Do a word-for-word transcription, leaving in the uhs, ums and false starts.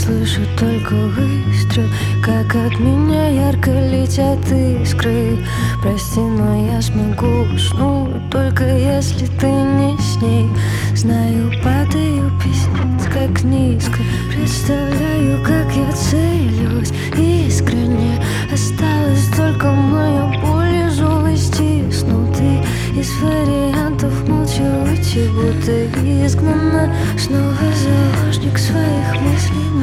слышу только выстрел, как от меня ярко летят искры. Прости, но я смогу уснуть, только если ты не с ней. Знаю, падаю пиздец, как низко. Представляю, как я целюсь искренне. Осталось только моя боль и зубы стиснуты. Из вариантов молча уйти, будто изгнана. Снова заложник своих мыслей.